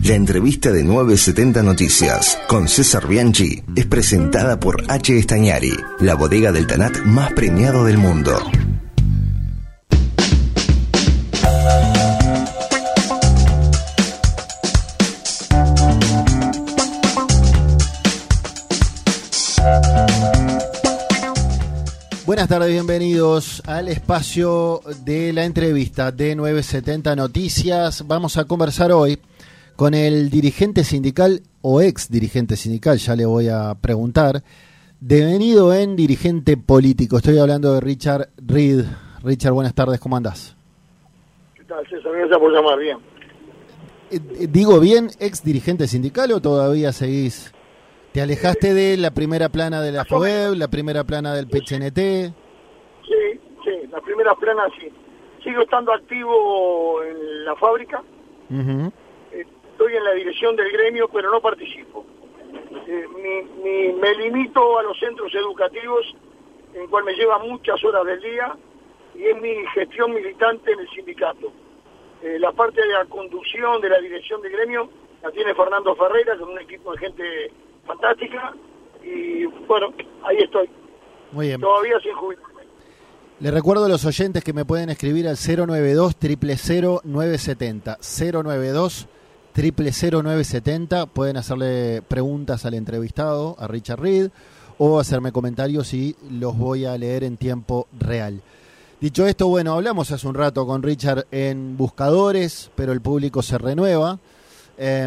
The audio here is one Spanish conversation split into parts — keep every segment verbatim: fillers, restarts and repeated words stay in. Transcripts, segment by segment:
La entrevista de novecientos setenta Noticias con César Bianchi es presentada por H. Estañari, la bodega del Tanat más premiado del mundo. Buenas tardes, bienvenidos al espacio de la entrevista de novecientos setenta Noticias. Vamos a conversar hoy con el dirigente sindical o ex dirigente sindical, ya le voy a preguntar, devenido en dirigente político. Estoy hablando de Richard Reed. Richard, buenas tardes, ¿cómo andás? ¿Qué tal, César? Gracias por llamar, bien. Eh, ¿Digo bien ex dirigente sindical o todavía seguís? ¿Te alejaste de la primera plana de la FOEB, la primera plana del P C N T? Sí, sí, la primera plana sí. Sigo estando activo en la fábrica. Uh-huh. Estoy en la dirección del gremio, pero no participo. Eh, mi, mi, me limito a los centros educativos, en cual me lleva muchas horas del día, y es mi gestión militante en el sindicato. Eh, la parte de la conducción de la dirección del gremio la tiene Fernando Ferreira, con un equipo de gente fantástica, y bueno, ahí estoy. Muy bien. Todavía sin jubilarme. Le recuerdo a los oyentes que me pueden escribir al cero nueve dos, cero cero cero, nueve siete cero, cero nueve dos, cero cero cero, nueve siete cero. Pueden hacerle preguntas al entrevistado, a Richard Reed, o hacerme comentarios y los voy a leer en tiempo real. Dicho esto, bueno, hablamos hace un rato con Richard en Buscadores, pero el público se renueva. Eh,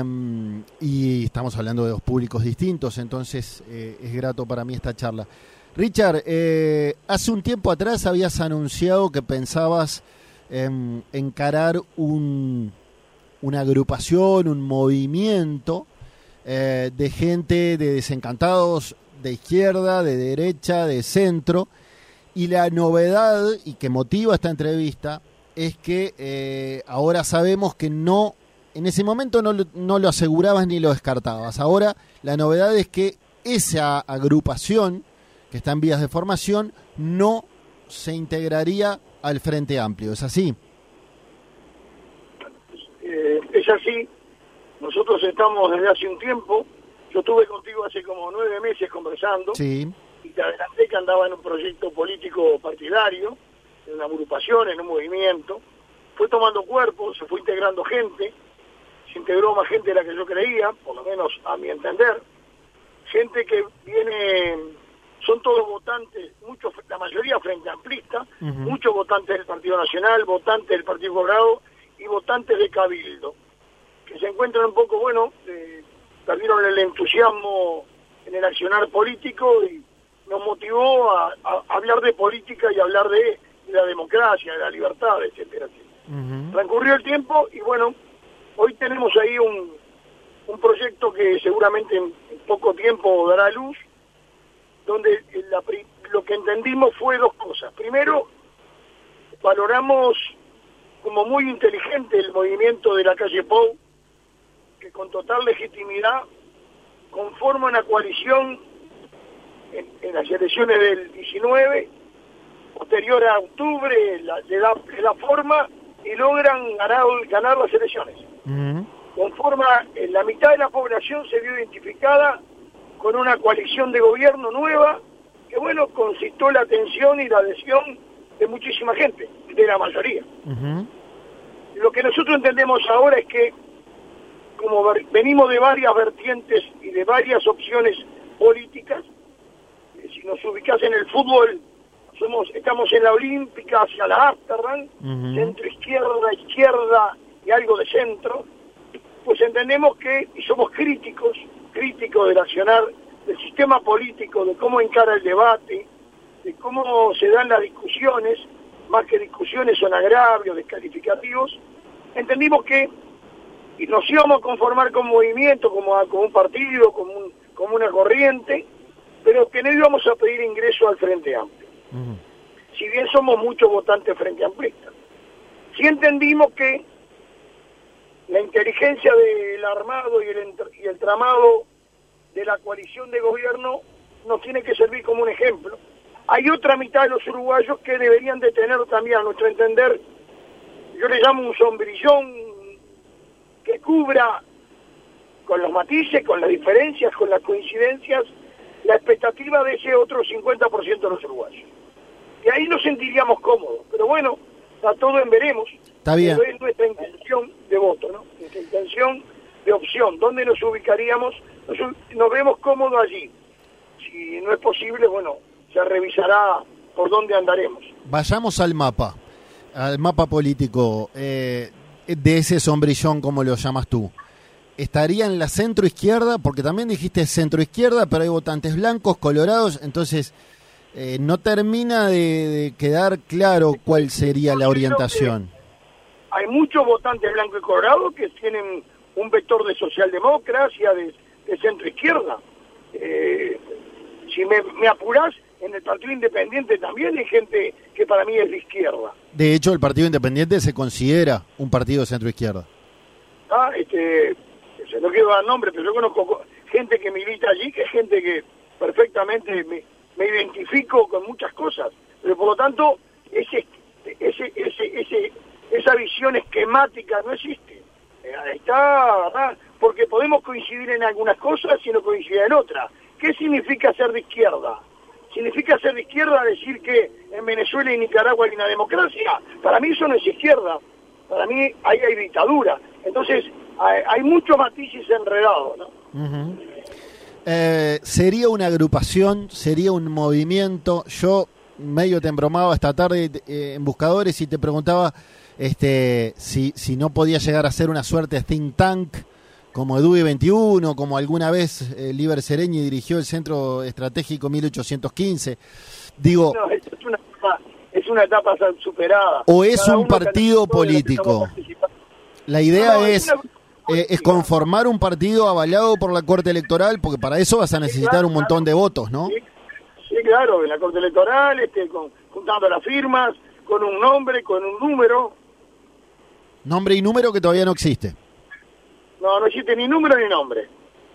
y estamos hablando de dos públicos distintos, entonces eh, es grato para mí esta charla. Richard, eh, hace un tiempo atrás habías anunciado que pensabas eh, encarar un, una agrupación, un movimiento eh, de gente, de desencantados de izquierda, de derecha, de centro, y la novedad y que motiva esta entrevista es que eh, ahora sabemos que no. En ese momento no lo, no lo asegurabas ni lo descartabas. Ahora la novedad es que esa agrupación que está en vías de formación no se integraría al Frente Amplio. ¿Es así? Eh, es así. Nosotros estamos desde hace un tiempo. Yo estuve contigo hace como nueve meses conversando. Sí. Y te adelanté que andaba en un proyecto político partidario, en una agrupación, en un movimiento. Fue tomando cuerpo, se fue integrando gente. Se integró más gente de la que yo creía, por lo menos a mi entender, gente que viene, son todos votantes, muchos, la mayoría frente amplista, uh-huh. Muchos votantes del Partido Nacional, votantes del Partido Colorado y votantes de Cabildo, que se encuentran un poco, bueno, eh, perdieron el entusiasmo en el accionar político y nos motivó a, a hablar de política y hablar de, de la democracia, de la libertad, etcétera, etcétera. Uh-huh. Transcurrió el tiempo y bueno, hoy tenemos ahí un, un proyecto que seguramente en, en poco tiempo dará luz, donde la, lo que entendimos fue dos cosas. Primero, valoramos como muy inteligente el movimiento de la calle Pou, que con total legitimidad conforma una coalición en, en las elecciones del diecinueve, posterior a octubre, la, le, da, le da forma y logran ganar, ganar las elecciones. Uh-huh. Conforma, eh, la mitad de la población se vio identificada con una coalición de gobierno nueva, que bueno, consistió la atención y la adhesión de muchísima gente, de la mayoría. Uh-huh. Lo que nosotros entendemos ahora es que, como ver, venimos de varias vertientes y de varias opciones políticas, eh, si nos ubicás en el fútbol, somos estamos en la Olímpica hacia la Amsterdam, uh-huh. Centro izquierda, izquierda y algo de centro, pues entendemos que, y somos críticos, críticos del accionar del sistema político, de cómo encara el debate, de cómo se dan las discusiones, más que discusiones son agravios, descalificativos, entendimos que y nos íbamos a conformar como movimiento, como, a, como un partido, como, un, como una corriente, pero que no íbamos a pedir ingreso al Frente Amplio. Uh-huh. Si bien somos muchos votantes Frente Amplistas. Sí entendimos que la inteligencia del armado y el, y el tramado de la coalición de gobierno nos tiene que servir como un ejemplo. Hay otra mitad de los uruguayos que deberían de tener también, a nuestro entender, yo le llamo un sombrillón que cubra con los matices, con las diferencias, con las coincidencias, la expectativa de ese otro cincuenta por ciento de los uruguayos. Y ahí nos sentiríamos cómodos. Pero bueno, está todo en veremos. Está bien. Pero es nuestra intención de voto, ¿no? Nuestra intención de opción. ¿Dónde nos ubicaríamos? Nos, nos vemos cómodos allí. Si no es posible, bueno, se revisará por dónde andaremos. Vayamos al mapa, al mapa político eh, de ese sombrillón, como lo llamas tú. ¿Estaría en la centro-izquierda? Porque también dijiste centro-izquierda, pero hay votantes blancos, colorados, entonces eh, no termina de, de quedar claro cuál sería la orientación. Hay muchos votantes blancos y colorados que tienen un vector de socialdemocracia, de, de centro-izquierda. Eh, si me, me apurás, en el Partido Independiente también hay gente que para mí es de izquierda. De hecho, el Partido Independiente se considera un partido de centro-izquierda. Ah, este, se no quiero dar nombre, pero yo conozco gente que milita allí, que es gente que perfectamente me, me identifico con muchas cosas. Pero por lo tanto, ese, ese, ese, ese, esa visión esquemática no existe. Eh, está, ¿verdad? Porque podemos coincidir en algunas cosas y no coincidir en otras. ¿Qué significa ser de izquierda? ¿Significa ser de izquierda decir que en Venezuela y Nicaragua hay una democracia? Para mí eso no es izquierda. Para mí ahí hay dictadura. Entonces, hay, hay muchos matices enredados, ¿no? Uh-huh. eh, ¿Sería una agrupación? ¿Sería un movimiento? Yo medio te embromaba esta tarde eh, en Buscadores y te preguntaba este, si, si no podía llegar a ser una suerte de think tank, como Edube veintiuno, como alguna vez eh, Líber Seregni dirigió el Centro Estratégico mil ochocientos quince. Digo, no, es una etapa, es una etapa superada. ¿O es Cada un partido político? La idea no, es, es, eh, es conformar un partido avalado por la Corte Electoral, porque para eso vas a necesitar sí, claro, un montón de votos, ¿no? Sí, sí, claro, en la Corte Electoral, este, con, juntando las firmas, con un nombre, con un número. Nombre y número que todavía no existe. No, no existe ni número ni nombre.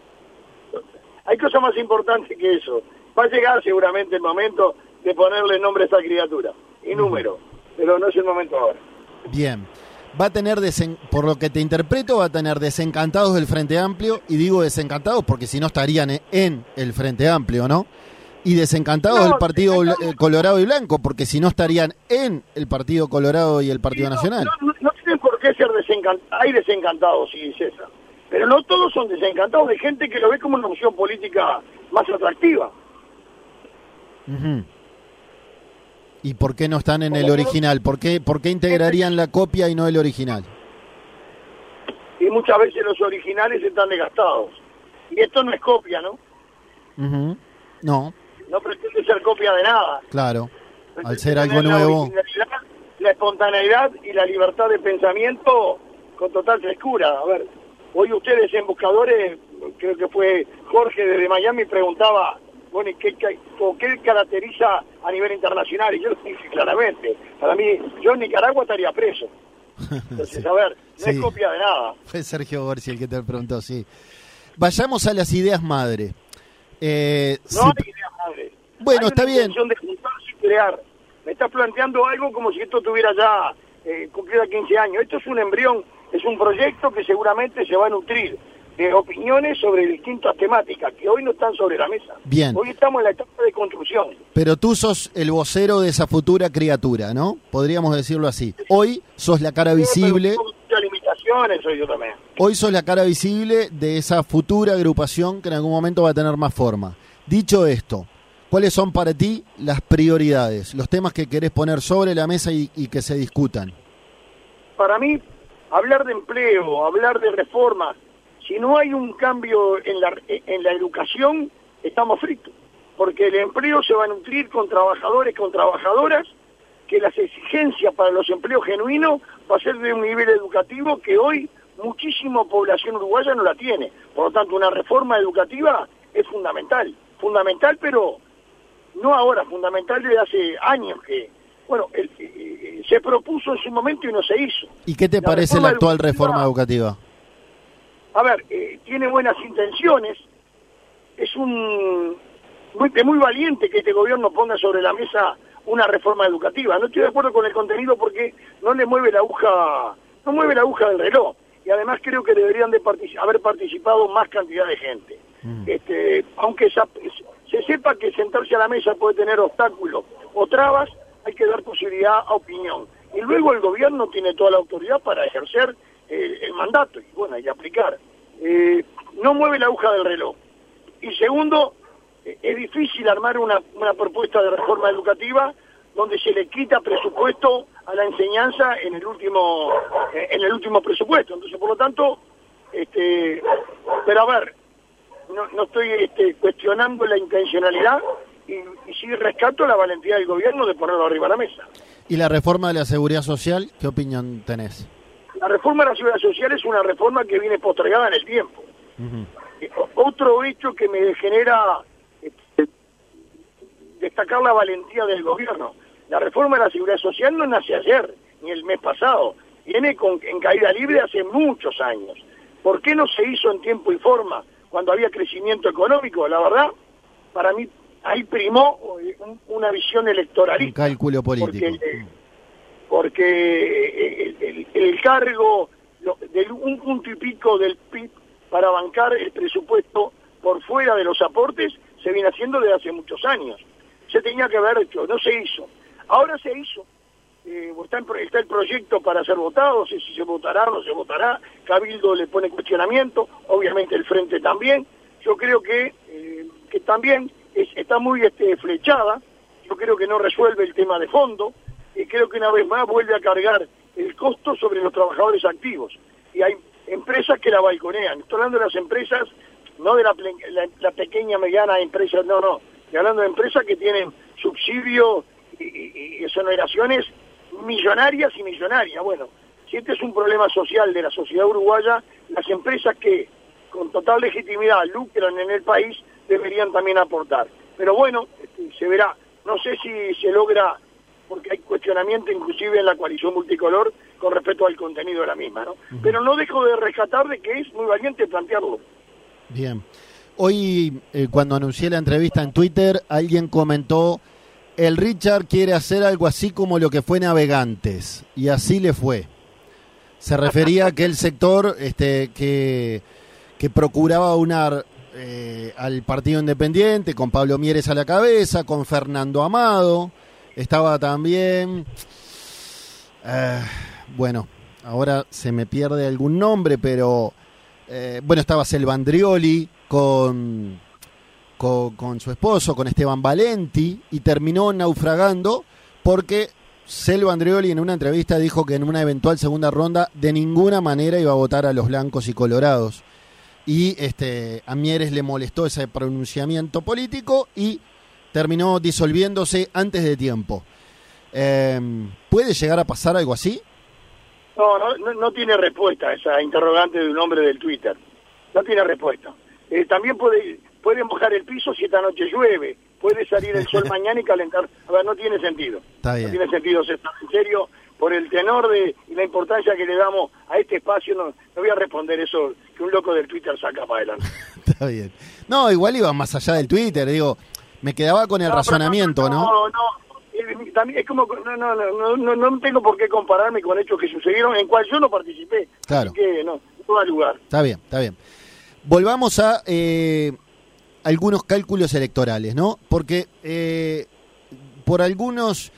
Hay cosas más importantes que eso. Va a llegar seguramente el momento de ponerle nombre a esta criatura. Y número. Pero no es el momento ahora. Bien. Va a tener, desen... por lo que te interpreto, va a tener desencantados del Frente Amplio. Y digo desencantados porque si no estarían en el Frente Amplio, ¿no? Y desencantados no, del Partido desencantados... Colorado y Blanco, porque si no estarían en el Partido Colorado y el Partido sí, no, Nacional. No, no, no tienen por qué ser desencantados. Hay desencantados, sí, César. Pero no todos son desencantados, de gente que lo ve como una opción política más atractiva. Uh-huh. ¿Y por qué no están en el original? ¿Por qué, por qué integrarían la copia y no el original? Y muchas veces los originales están desgastados. Y esto no es copia, ¿no? Uh-huh. No. No pretende ser copia de nada. Claro, al ser algo nuevo. La, la espontaneidad y la libertad de pensamiento con total frescura. A ver, hoy ustedes en Buscadores, creo que fue Jorge desde Miami, preguntaba, bueno, ¿qué, qué, qué caracteriza a nivel internacional? Y yo lo dije claramente, para mí, yo en Nicaragua estaría preso. Entonces, sí. A ver, no sí. Es copia de nada. Fue Sergio Gorsi el que te preguntó, sí. Vayamos a las ideas madre. Eh, no si... hay ideas madre. Bueno, hay está una bien. De juntarse y crear. Me estás planteando algo como si esto tuviera ya eh, cumplido quince años. Esto es un embrión, es un proyecto que seguramente se va a nutrir de opiniones sobre distintas temáticas que hoy no están sobre la mesa. Bien. Hoy estamos en la etapa de construcción. Pero tú sos el vocero de esa futura criatura, ¿no? Podríamos decirlo así. Hoy sos la cara visible. Muchas limitaciones hoy yo también. Hoy sos la cara visible de esa futura agrupación que en algún momento va a tener más forma. Dicho esto, ¿cuáles son para ti las prioridades, los temas que querés poner sobre la mesa y, y que se discutan? Para mí, hablar de empleo, hablar de reformas, si no hay un cambio en la, en la educación, estamos fritos. Porque el empleo se va a nutrir con trabajadores, con trabajadoras, que las exigencias para los empleos genuinos va a ser de un nivel educativo que hoy muchísima población uruguaya no la tiene. Por lo tanto, una reforma educativa es fundamental. Fundamental, pero no ahora, fundamental desde hace años que, bueno, el, el, se propuso en su momento y no se hizo. ¿Y qué te la parece la actual reforma educativa? A ver, eh, tiene buenas intenciones, es un muy, muy valiente que este gobierno ponga sobre la mesa una reforma educativa. No estoy de acuerdo con el contenido porque no le mueve la aguja, no mueve la aguja del reloj. Y y además creo que deberían de partic- haber participado más cantidad de gente. Mm. Este, aunque esa, se sepa que sentarse a la mesa puede tener obstáculos o trabas, hay que dar posibilidad a opinión. Y luego el gobierno tiene toda la autoridad para ejercer el, el mandato, y bueno, hay que aplicar. Eh, no mueve la aguja del reloj. Y segundo, eh, es difícil armar una, una propuesta de reforma educativa donde se le quita presupuesto a la enseñanza en el último eh, en el último presupuesto. Entonces, por lo tanto, este, pero a ver, no, no estoy este, cuestionando la intencionalidad y, y sí rescato la valentía del gobierno de ponerlo arriba de la mesa. ¿Y la reforma de la seguridad social, qué opinión tenés? La reforma de la seguridad social es una reforma que viene postergada en el tiempo. Uh-huh. Eh, otro hecho que me genera este, destacar la valentía del gobierno. La reforma de la seguridad social no nace ayer, ni el mes pasado. Viene con, en caída libre hace muchos años. ¿Por qué no se hizo en tiempo y forma cuando había crecimiento económico? La verdad, para mí, ahí primó un, una visión electoralista. Un cálculo político. Porque, porque el, el, el cargo lo, de un punto y pico del P I B para bancar el presupuesto por fuera de los aportes se viene haciendo desde hace muchos años. Se tenía que haber hecho, no se hizo. Ahora se hizo. Eh, está, en, está el proyecto para ser votado, no sé si se votará o no se votará. Cabildo le pone cuestionamiento, obviamente el Frente también. Yo creo que, eh, que también es, está muy este, flechada. Yo creo que no resuelve el tema de fondo. Y creo que una vez más vuelve a cargar el costo sobre los trabajadores activos. Y hay empresas que la balconean. Estoy hablando de las empresas, no de la, la, la pequeña, mediana empresa, no, no. Estoy hablando de empresas que tienen subsidio y, y, y exoneraciones millonarias y millonarias. Bueno, si este es un problema social de la sociedad uruguaya, las empresas que con total legitimidad lucran en el país deberían también aportar. Pero bueno, este, se verá. No sé si se logra, porque hay cuestionamiento inclusive en la coalición multicolor con respecto al contenido de la misma, ¿no? Uh-huh. Pero no dejo de rescatar de que es muy valiente plantearlo. Bien. Hoy, eh, cuando anuncié la entrevista en Twitter, alguien comentó: el Richard quiere hacer algo así como lo que fue Navegantes, y así le fue. Se refería a aquel sector este, que, que procuraba unar eh, al Partido Independiente, con Pablo Mieres a la cabeza, con Fernando Amado, estaba también... Eh, bueno, ahora se me pierde algún nombre, pero... Eh, bueno, estaba Selva Andrioli con... Con, con su esposo, con Esteban Valenti, y terminó naufragando porque Selva Andrioli en una entrevista dijo que en una eventual segunda ronda de ninguna manera iba a votar a los blancos y colorados, y este a Mieres le molestó ese pronunciamiento político y terminó disolviéndose antes de tiempo. Eh, ¿puede llegar a pasar algo así? No, no, no, no tiene respuesta esa interrogante de un hombre del Twitter. No tiene respuesta. Eh, también puede... Puede mojar el piso si esta noche llueve, puede salir el sol mañana y calentar. A ver, no tiene sentido. Está bien. No tiene sentido, se está en serio, por el tenor de y la importancia que le damos a este espacio, no, no voy a responder eso que un loco del Twitter saca para adelante. Está bien. No, igual iba más allá del Twitter, digo, me quedaba con el no, razonamiento, no, ¿no? No, no, no, también es como, no, no, no, no, no tengo por qué compararme con hechos que sucedieron en cual yo no participé. Claro. Así que no, no da lugar. Está bien, está bien. Volvamos a... Eh... algunos cálculos electorales, ¿no? Porque eh, por algunos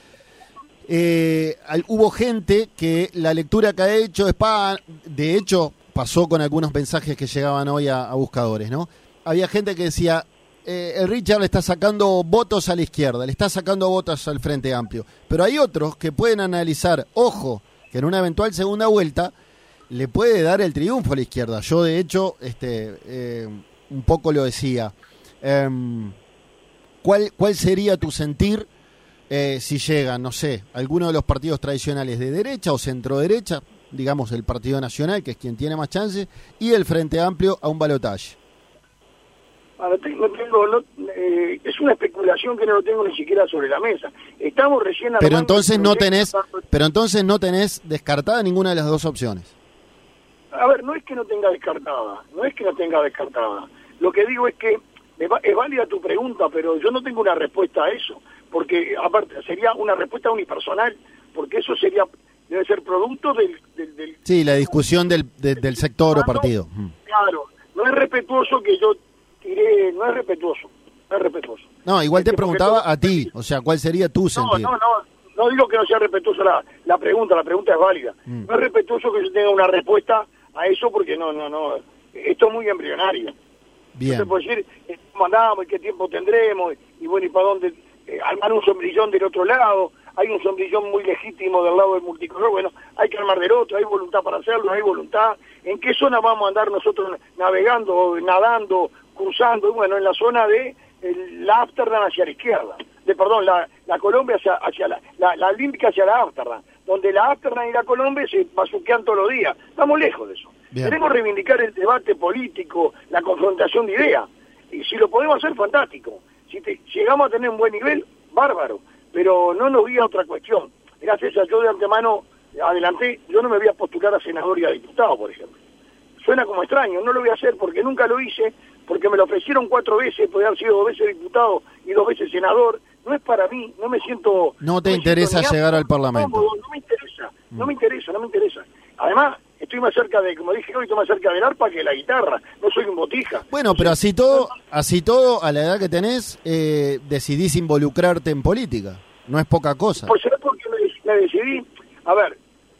eh, al, hubo gente que la lectura que ha hecho es pa, de hecho pasó con algunos mensajes que llegaban hoy a, a buscadores, ¿no? Había gente que decía eh, el Richard le está sacando votos a la izquierda, le está sacando votos al Frente Amplio, pero hay otros que pueden analizar, ojo, que en una eventual segunda vuelta le puede dar el triunfo a la izquierda. Yo de hecho este eh, un poco lo decía. Um, ¿cuál, ¿Cuál sería tu sentir eh, si llega, no sé, alguno de los partidos tradicionales de derecha o centro derecha, digamos el Partido Nacional, que es quien tiene más chances, y el Frente Amplio a un balotaje? No tengo, no, eh, es una especulación que no lo tengo ni siquiera sobre la mesa. Estamos recién pero entonces no tenés, pero entonces no tenés descartada ninguna de las dos opciones. A ver, no es que no tenga descartada, no es que no tenga descartada. Lo que digo es que es válida tu pregunta, pero yo no tengo una respuesta a eso, porque aparte sería una respuesta unipersonal, porque eso sería debe ser producto del... del, del sí, la discusión del, del, del sector o partido. Claro, no es respetuoso que yo tiré, no es respetuoso, no es respetuoso. No, igual te preguntaba a ti, o sea, ¿cuál sería tu sentir? No, no, no, no digo que no sea respetuoso la, la pregunta, la pregunta es válida. Mm. No es respetuoso que yo tenga una respuesta a eso porque no, no, no, esto es muy embrionario. Bien. No se puede decir cómo andamos y qué tiempo tendremos y bueno, y para dónde, eh, armar un sombrillón del otro lado, hay un sombrillón muy legítimo del lado del multicolor, bueno, hay que armar del otro, hay voluntad para hacerlo, hay voluntad. ¿En qué zona vamos a andar nosotros navegando, nadando, cruzando? Bueno, en la zona de el, la Ámsterdam hacia la izquierda, de perdón, la, la Colombia hacia, hacia la, la, la Olímpica hacia la Ámsterdam, donde la Ámsterdam y la Colombia se bazuquean todos los días. Estamos lejos de eso. Bien. Queremos reivindicar el debate político, la confrontación de ideas. Y si lo podemos hacer, fantástico. Si te, llegamos a tener un buen nivel, bárbaro. Pero no nos guía otra cuestión. Gracias a yo de antemano adelanté, yo no me voy a postular a senador y a diputado, por ejemplo. Suena como extraño, no lo voy a hacer porque nunca lo hice, porque me lo ofrecieron cuatro veces, podría haber sido dos veces diputado y dos veces senador. No es para mí, no me siento... No te no interesa llegar al Parlamento. No, no me interesa, no me interesa, no me interesa. Además, estoy más cerca de, como dije hoy, estoy más cerca del arpa que de la guitarra, no soy un botija. Bueno, pero así todo, así todo, a la edad que tenés, eh, decidís involucrarte en política, no es poca cosa. Pues será porque me, me decidí, a ver,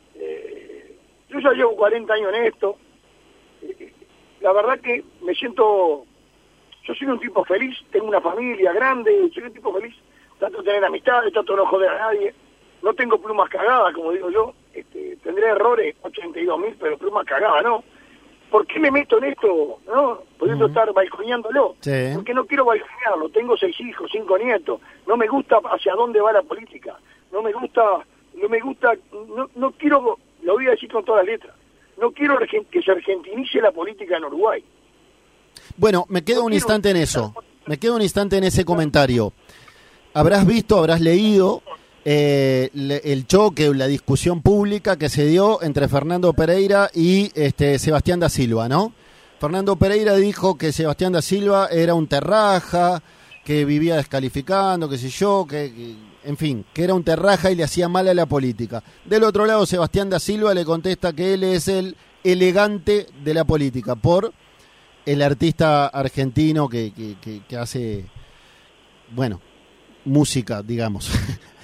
eh, yo ya llevo cuarenta años en esto, eh, la verdad que me siento, yo soy un tipo feliz, tengo una familia grande, soy un tipo feliz, trato de tener amistades, trato de no joder a nadie, no tengo plumas cagadas, como digo yo, este, tendré errores, ochenta y dos mil, pero plumas cagadas, ¿no? ¿Por qué me meto en esto, no? Pudiendo uh-huh. estar balconeándolo. Sí. Porque no quiero balconearlo, tengo seis hijos, cinco nietos, no me gusta hacia dónde va la política, no me gusta, no me gusta, no, no quiero, lo voy a decir con todas las letras, no quiero que se argentinice la política en Uruguay. Bueno, me quedo no un instante en eso, me quedo un instante en ese comentario. Habrás visto, habrás leído eh, el choque, la discusión pública que se dio entre Fernando Pereira y este, Sebastián da Silva, ¿no? Fernando Pereira dijo que Sebastián da Silva era un terraja, que vivía descalificando, qué sé yo, que, que en fin, que era un terraja y le hacía mal a la política. Del otro lado, Sebastián da Silva le contesta que él es el elegante de la política, por el artista argentino que, que, que, que hace, bueno, música, digamos.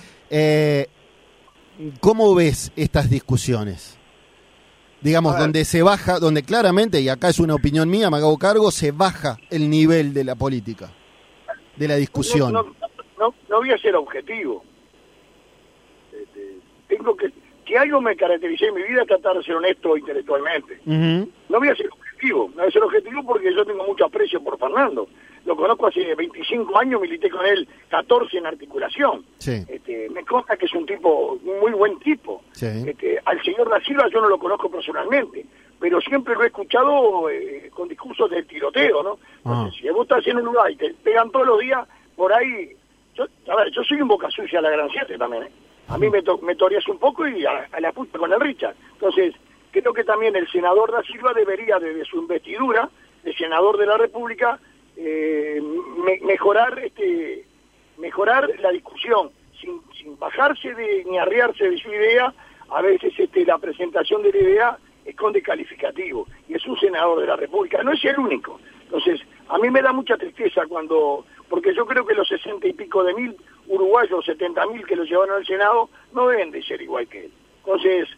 eh, ¿Cómo ves estas discusiones? Digamos, donde se baja, donde claramente, y acá es una opinión mía, me hago cargo, se baja el nivel de la política, de la discusión. No, no, no, no voy a ser objetivo. Este, tengo que, que algo me caractericé en mi vida es tratar de ser honesto intelectualmente. Uh-huh. No voy a ser objetivo, no voy a ser objetivo porque yo tengo mucho aprecio por Fernando. Lo conozco hace veinticinco años, milité con él catorce en articulación. Sí. Este, me consta que es un tipo, un muy buen tipo. Sí. Este, al señor da Silva yo no lo conozco personalmente, pero siempre lo he escuchado eh, con discursos del tiroteo, ¿no? Entonces, ah. si vos estás en un lugar y te pegan todos los días, por ahí... Yo, a ver, yo soy un boca sucia a la Gran Siete también, ¿eh? A mí me, to, me toreas un poco y a, a la puta con el Richard. Entonces, creo que también el senador da Silva debería, desde su investidura, de senador de la República, Eh, me, mejorar este mejorar la discusión sin, sin bajarse de ni arriarse de su idea. A veces este la presentación de la idea esconde calificativo y es un senador de la República, no es el único. Entonces a mí me da mucha tristeza cuando, porque yo creo que los sesenta y pico de mil uruguayos, setenta mil que lo llevaron al Senado no deben de ser igual que él. Entonces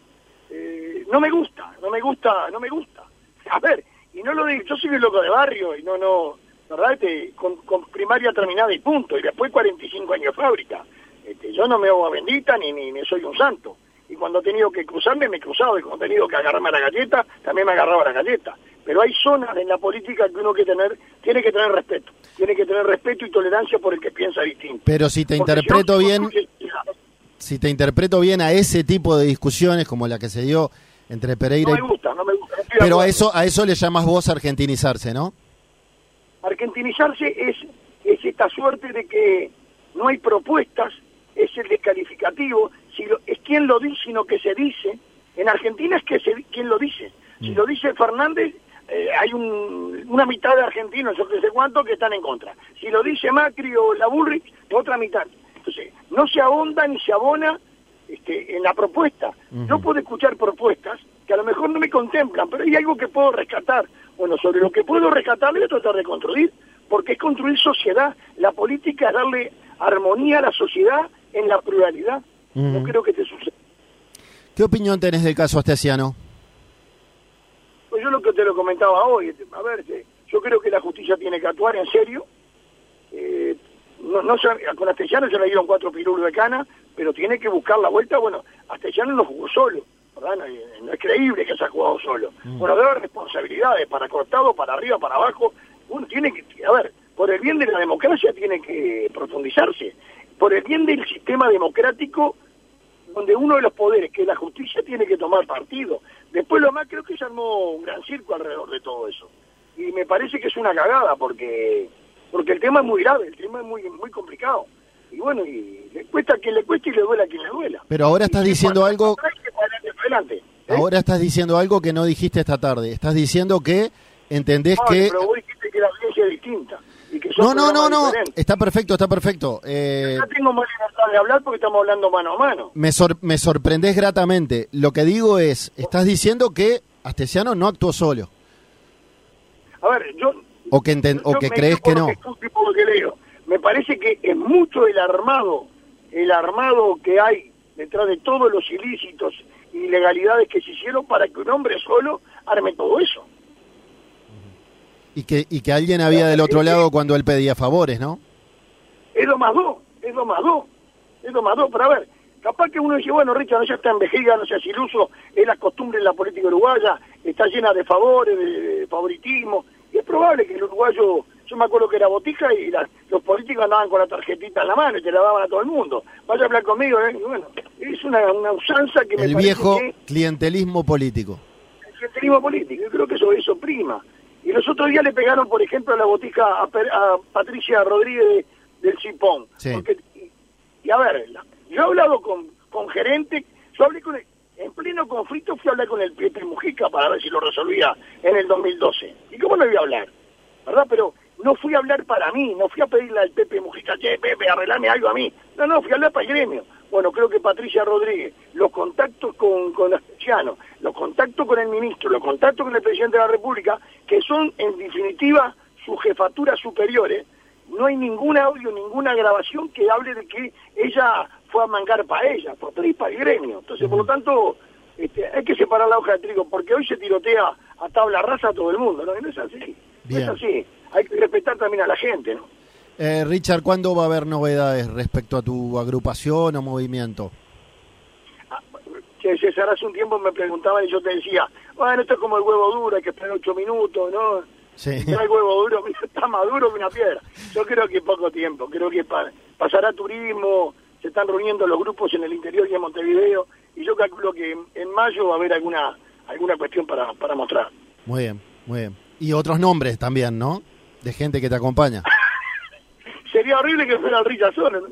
eh, no me gusta, no me gusta, no me gusta. A ver, y no lo digo, yo soy un loco de barrio y no no ¿verdad? Este, con, con primaria terminada y punto, y después cuarenta y cinco años de fábrica. Este, yo no me hago a bendita ni, ni, ni soy un santo. Y cuando he tenido que cruzarme, me he cruzado, y cuando he tenido que agarrarme a la galleta, también me agarraba a la galleta. Pero hay zonas en la política que uno que tener, tiene que tener respeto. Tiene que tener respeto y tolerancia por el que piensa distinto. Pero si te Porque interpreto si no, bien, si te interpreto bien a ese tipo de discusiones como la que se dio entre Pereira y... No me gusta, no me gusta. No pero a eso, a eso le llamas vos argentinizarse, ¿no? Argentinizarse es, es esta suerte de que no hay propuestas, es el descalificativo, si lo, es quien lo dice, sino que se dice. En Argentina es que se, quien lo dice. Si lo dice Fernández, eh, hay un, una mitad de argentinos, yo que sé cuánto, que están en contra. Si lo dice Macri o la Bullrich, otra mitad. Entonces, no se ahonda ni se abona este, en la propuesta. Uh-huh. Yo puedo escuchar propuestas que a lo mejor no me contemplan, pero hay algo que puedo rescatar. Bueno, sobre lo que puedo rescatar voy a tratar de construir, porque es construir sociedad. La política es darle armonía a la sociedad en la pluralidad. Uh-huh. No creo que te suceda. ¿Qué opinión tenés del caso Astesiano? Pues yo lo que te lo comentaba hoy, a ver, yo creo que la justicia tiene que actuar en serio. Eh, no, no se, con Astesiano se le dieron cuatro pirulos de cana, pero tiene que buscar la vuelta. Bueno, Astesiano no jugó solo, ¿verdad? No, no es creíble que se ha jugado solo. Mm. Bueno, debe haber responsabilidades para costado, para arriba, para abajo. Uno tiene que, a ver, por el bien de la democracia tiene que profundizarse. Por el bien del sistema democrático, donde uno de los poderes, que es la justicia, tiene que tomar partido. Después lo más, creo que se armó un gran circo alrededor de todo eso. Y me parece que es una cagada, porque porque el tema es muy grave, el tema es muy muy complicado. Y bueno, y le cuesta a quien le cueste y le duela a quien le duela. Pero ahora estás y diciendo algo... Adelante, ¿eh? Ahora estás diciendo algo que no dijiste esta tarde. Estás diciendo que entendés no, que... pero vos dijiste que la audiencia es distinta. Y que no, no, no, no, está perfecto, está perfecto. Eh, no tengo más libertad de hablar porque estamos hablando mano a mano. Me, sor me sorprendés gratamente. Lo que digo es, estás diciendo que Astesiano no actuó solo. A ver, yo... O que, enten o que crees que no. Que que leo. Me parece que es mucho el armado, el armado que hay detrás de todos los ilícitos y ilegalidades que se hicieron para que un hombre solo arme todo eso. Y que, y que alguien había del otro lado cuando él pedía favores, ¿no? Es lo más dos, es lo más dos, es lo más dos. Pero a ver, capaz que uno dice, bueno, Richard, no seas tan vejiga, no seas iluso, es la costumbre en la política uruguaya, está llena de favores, de favoritismo, y es probable que el uruguayo, yo me acuerdo que era botica y la, los políticos andaban con la tarjetita en la mano y te la daban a todo el mundo. Vaya a hablar conmigo, ¿eh? Bueno, es una, una usanza que me el parece viejo que, clientelismo político. El clientelismo político, yo creo que eso, eso prima. Y los otros días le pegaron, por ejemplo, a la botica a, a Patricia Rodríguez de, del Cipón. Sí. Porque, y, y a ver, yo he hablado con, con gerente, yo hablé con el, en pleno conflicto fui a hablar con el Pepe Mujica para ver si lo resolvía en el dos mil doce. ¿Y cómo no iba a hablar? ¿Verdad? Pero no fui a hablar para mí, no fui a pedirle al Pepe Mujica, che, Pepe, arreglame algo a mí. No, no, fui a hablar para el gremio. Bueno, creo que Patricia Rodríguez, los contactos con, con Astesiano, los contactos con el ministro, los contactos con el presidente de la República, que son en definitiva sus jefaturas superiores, no hay ningún audio, ninguna grabación que hable de que ella fue a mangar para ella, por para el gremio. Entonces, por lo tanto, este, hay que separar la hoja de trigo, porque hoy se tirotea a tabla rasa a todo el mundo, ¿no? No es así, no es así. Hay que respetar también a la gente, ¿no? Eh, Richard, ¿cuándo va a haber novedades respecto a tu agrupación o movimiento? Ah, César, hace un tiempo me preguntaban y yo te decía, bueno, esto es como el huevo duro, hay que esperar ocho minutos, ¿no? Sí. El huevo duro está más duro que una piedra. Yo creo que poco tiempo, creo que pa pasará turismo, se están reuniendo los grupos en el interior y en Montevideo, y yo calculo que en, en mayo va a haber alguna alguna cuestión para, para mostrar. Muy bien, muy bien. Y otros nombres también, ¿no? De gente que te acompaña. Sería horrible que fuera el Richard solo, ¿no?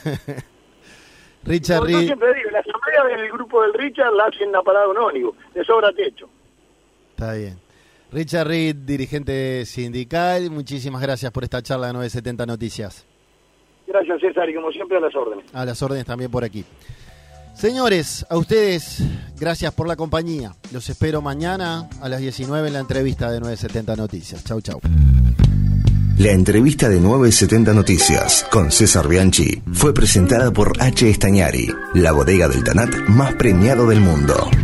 Richard Reed. Yo siempre digo, la asamblea del grupo del Richard la hacen la parada un ónibus, de sobra techo. Está bien. Richard Reed, dirigente sindical, muchísimas gracias por esta charla de novecientos setenta Noticias. Gracias, César, y como siempre a las órdenes. A las órdenes también por aquí. Señores, a ustedes, gracias por la compañía. Los espero mañana a las diecinueve en la entrevista de novecientos setenta Noticias. Chau, chau. La entrevista de novecientos setenta Noticias con César Bianchi fue presentada por H. Estañari, la bodega del Tanat más premiado del mundo.